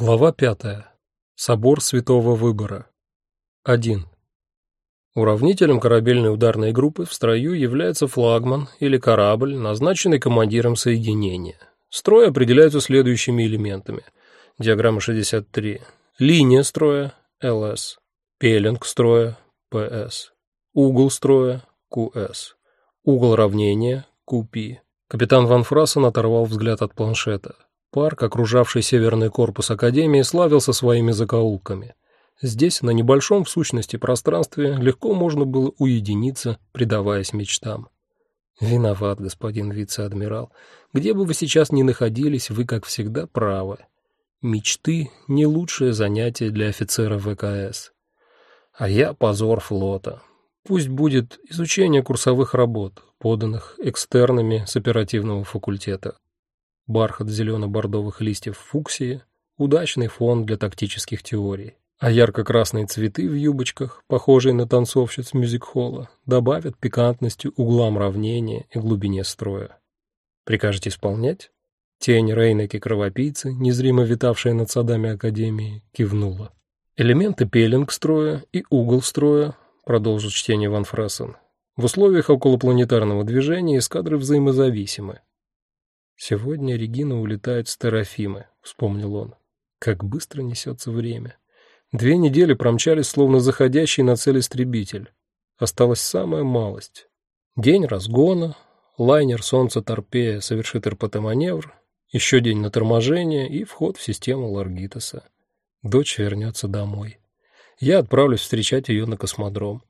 Глава 5. Собор Святого Выбора. 1. Уравнителем корабельной ударной группы в строю является флагман или корабль, назначенный командиром соединения. Строй определяется следующими элементами. Диаграмма 63. Линия строя ЛС, пеленг строя ПС, угол строя КС, угол равнения КП. Капитан Ван Фрассен оторвал взгляд от планшета. Парк, окружавший северный корпус Академии, славился своими закоулками. Здесь, на небольшом в сущности пространстве, легко можно было уединиться, предаваясь мечтам. Виноват, господин вице-адмирал. Где бы вы сейчас ни находились, вы, как всегда, правы. Мечты — не лучшее занятие для офицера ВКС. А я позор флота. Пусть будет изучение курсовых работ, поданных экстернами с оперативного факультета. Бархат зелено-бордовых листьев фуксии – удачный фон для тактических теорий. А ярко-красные цветы в юбочках, похожие на танцовщиц мюзик-холла, добавят пикантности углам равнения и глубине строя. Прикажете исполнять? Тень Рейнеки-кровопийцы, незримо витавшая над садами Академии, кивнула. Элементы пеленг-строя и угол строя, продолжил чтение Ван Фрассен, в условиях околопланетарного движения эскадры взаимозависимы. «Сегодня Регина улетает с Терафимы», — вспомнил он. «Как быстро несется время. 2 недели промчались, словно заходящий на цель истребитель. Осталась самая малость. День разгона, лайнер Солнце-Торпея совершит РПТ-маневр, еще день на торможение и вход в систему Ларгитоса. Дочь вернется домой. Я отправлюсь встречать ее на космодром.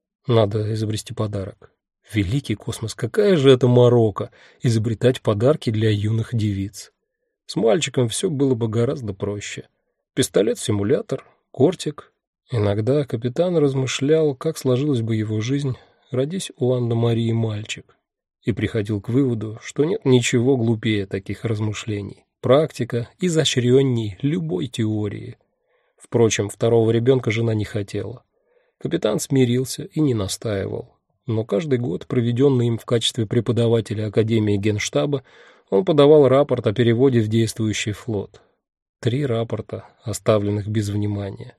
Надо изобрести подарок. Великий космос, какая же это морока изобретать подарки для юных девиц. С мальчиком все было бы гораздо проще. Пистолет-симулятор, кортик. Иногда капитан размышлял, как сложилась бы его жизнь, родись у Анны-Марии мальчик, и приходил к выводу, что нет ничего глупее таких размышлений. Практика изощренней любой теории. Впрочем, второго ребенка жена не хотела. Капитан смирился и не настаивал. Но каждый год, проведенный им в качестве преподавателя Академии Генштаба, он подавал рапорт о переводе в действующий флот. 3 рапорта, оставленных без внимания.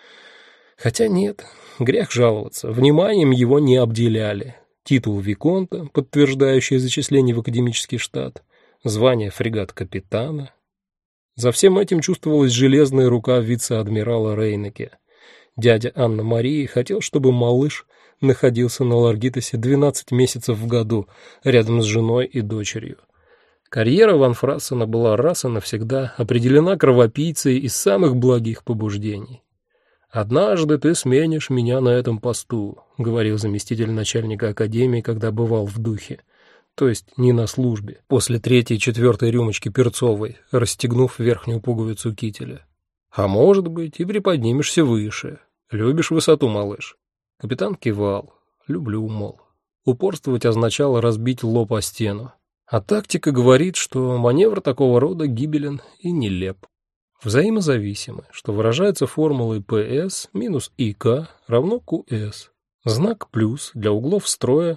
Хотя нет, грех жаловаться, вниманием его не обделяли. Титул виконта, подтверждающий зачисление в академический штат, звание фрегат-капитана. За всем этим чувствовалась железная рука вице-адмирала Рейнеке. Дядя Анны-Марии хотел, чтобы малыш находился на Ларгитосе 12 месяцев в году, рядом с женой и дочерью. Карьера Ван Фрассена была раз и навсегда определена кровопийцей из самых благих побуждений. «Однажды ты сменишь меня на этом посту», — говорил заместитель начальника академии, когда бывал в духе. То есть не на службе, после 3-й и 4-й рюмочки перцовой, расстегнув верхнюю пуговицу кителя. «А может быть, и приподнимешься выше. Любишь высоту, малыш?» Капитан кивал. «Люблю, мол». Упорствовать означало разбить лоб о стену. А тактика говорит, что маневр такого рода гибелен и нелеп. Взаимозависимы, что выражается формулой PS минус ИК равно QS. Знак плюс для углов строя.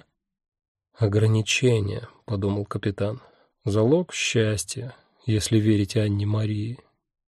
«Ограничение», — подумал капитан. «Залог счастья, если верить Анне-Марии».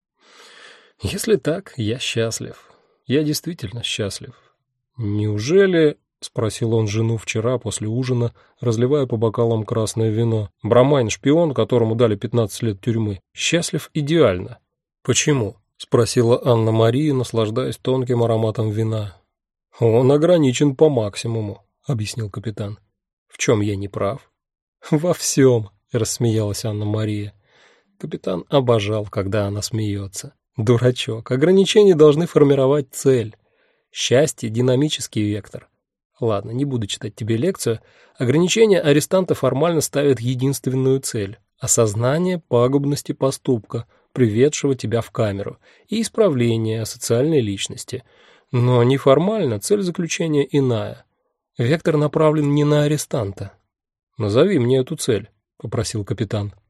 «Если так, я счастлив. Я действительно счастлив». «Неужели?» — спросил он жену вчера после ужина, разливая по бокалам красное вино. «Брамайн — шпион, которому дали 15 лет тюрьмы. Счастлив идеально». «Почему?» — спросила Анна-Мария, наслаждаясь тонким ароматом вина. «Он ограничен по максимуму», — объяснил капитан. «В чем я не прав?» «Во всем», — рассмеялась Анна-Мария. Капитан обожал, когда она смеется. «Дурачок, ограничения должны формировать цель. Счастье — динамический вектор. Ладно, не буду читать тебе лекцию. Ограничения арестанта формально ставят единственную цель — осознание пагубности поступка, приведшего тебя в камеру, и исправление асоциальной личности. Но неформально цель заключения иная. Вектор направлен не на арестанта». «Назови мне эту цель», — попросил капитан.